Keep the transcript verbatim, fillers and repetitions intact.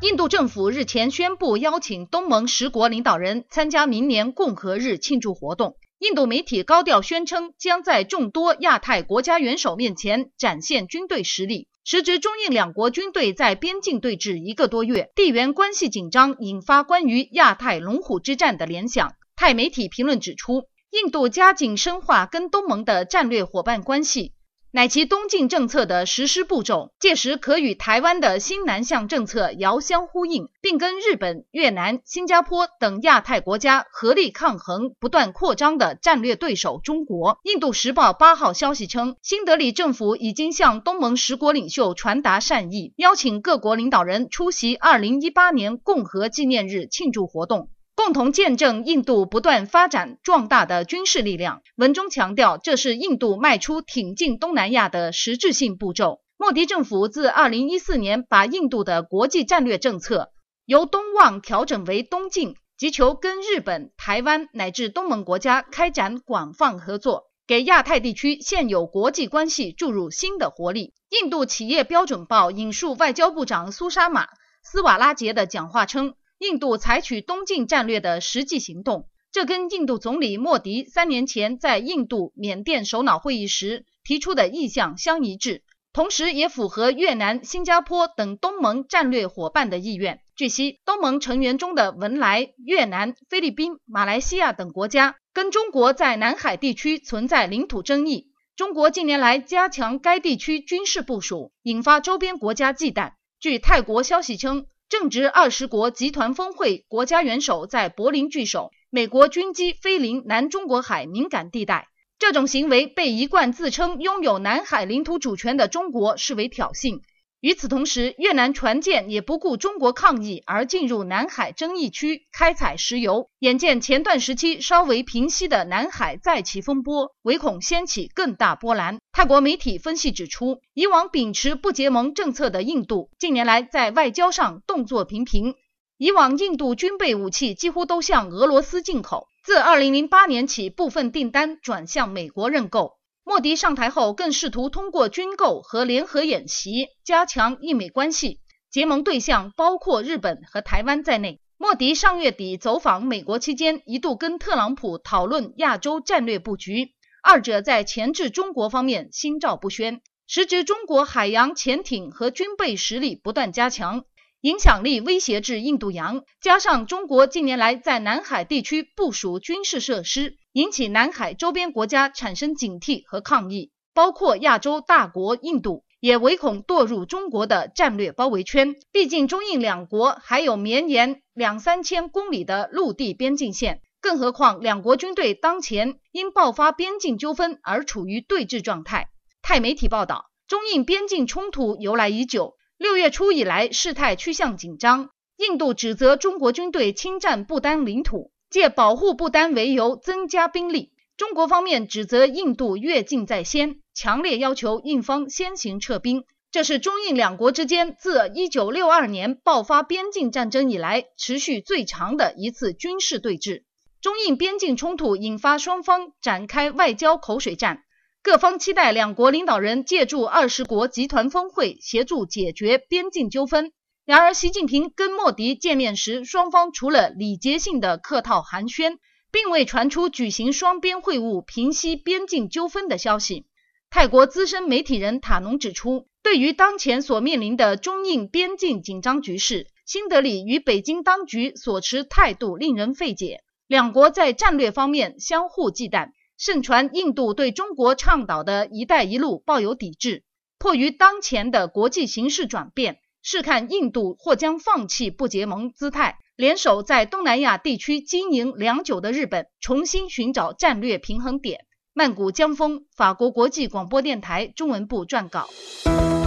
印度政府日前宣布邀请东盟十国领导人参加明年共和日庆祝活动。印度媒体高调宣称，将在众多亚太国家元首面前展现军队实力。时值中印两国军队在边境对峙一个多月，地缘关系紧张，引发关于亚太龙虎之战的联想。泰媒体评论指出，印度加紧深化跟东盟的战略伙伴关系，乃其东进政策的实施步骤，届时可与台湾的新南向政策遥相呼应，并跟日本、越南、新加坡等亚太国家合力抗衡不断扩张的战略对手中国。印度时报八号消息称，新德里政府已经向东盟十国领袖传达善意，邀请各国领导人出席二零一八年共和纪念日庆祝活动，共同见证印度不断发展壮大的军事力量。文中强调，这是印度迈出挺进东南亚的实质性步骤。莫迪政府自二零一四年把印度的国际战略政策由东望调整为东进，急求跟日本、台湾乃至东盟国家开展广泛合作，给亚太地区现有国际关系注入新的活力。印度企业标准报引述外交部长苏沙玛·斯瓦拉杰的讲话称，印度采取东进战略的实际行动，这跟印度总理莫迪三年前在印度、缅甸首脑会议时提出的意向相一致，同时也符合越南、新加坡等东盟战略伙伴的意愿。据悉，东盟成员中的文莱、越南、菲律宾、马来西亚等国家跟中国在南海地区存在领土争议，中国近年来加强该地区军事部署，引发周边国家忌惮。据泰国消息称，正值二十国集团峰会国家元首在柏林聚首，美国军机飞临南中国海敏感地带，这种行为被一贯自称拥有南海领土主权的中国视为挑衅。与此同时，越南船舰也不顾中国抗议而进入南海争议区开采石油，眼见前段时期稍微平息的南海再起风波，唯恐掀起更大波澜。泰国媒体分析指出，以往秉持不结盟政策的印度近年来在外交上动作频频，以往印度军备武器几乎都向俄罗斯进口，自二零零八年起部分订单转向美国认购。莫迪上台后更试图通过军购和联合演习加强印美关系，结盟对象包括日本和台湾在内。莫迪上月底走访美国期间，一度跟特朗普讨论亚洲战略布局，二者在钳制中国方面心照不宣。时值中国海洋潜艇和军备实力不断加强，影响力威胁至印度洋，加上中国近年来在南海地区部署军事设施，引起南海周边国家产生警惕和抗议，包括亚洲大国印度也唯恐堕入中国的战略包围圈。毕竟中印两国还有绵延两三千公里的陆地边境线，更何况两国军队当前因爆发边境纠纷而处于对峙状态。泰媒体报道，中印边境冲突由来已久，六月初以来事态趋向紧张，印度指责中国军队侵占不丹领土，借保护不丹为由增加兵力。中国方面指责印度越境在先，强烈要求印方先行撤兵。这是中印两国之间自一九六二年爆发边境战争以来持续最长的一次军事对峙。中印边境冲突引发双方展开外交口水战，各方期待两国领导人借助二十国集团峰会协助解决边境纠纷。然而习近平跟莫迪见面时，双方除了礼节性的客套寒暄，并未传出举行双边会晤平息边境纠纷的消息。泰国资深媒体人塔农指出，对于当前所面临的中印边境紧张局势，新德里与北京当局所持态度令人费解，两国在战略方面相互忌惮，盛传印度对中国倡导的一带一路抱有抵制。迫于当前的国际形势转变，试看印度或将放弃不结盟姿态，联手在东南亚地区经营良久的日本重新寻找战略平衡点。曼谷江峰，法国国际广播电台中文部撰稿。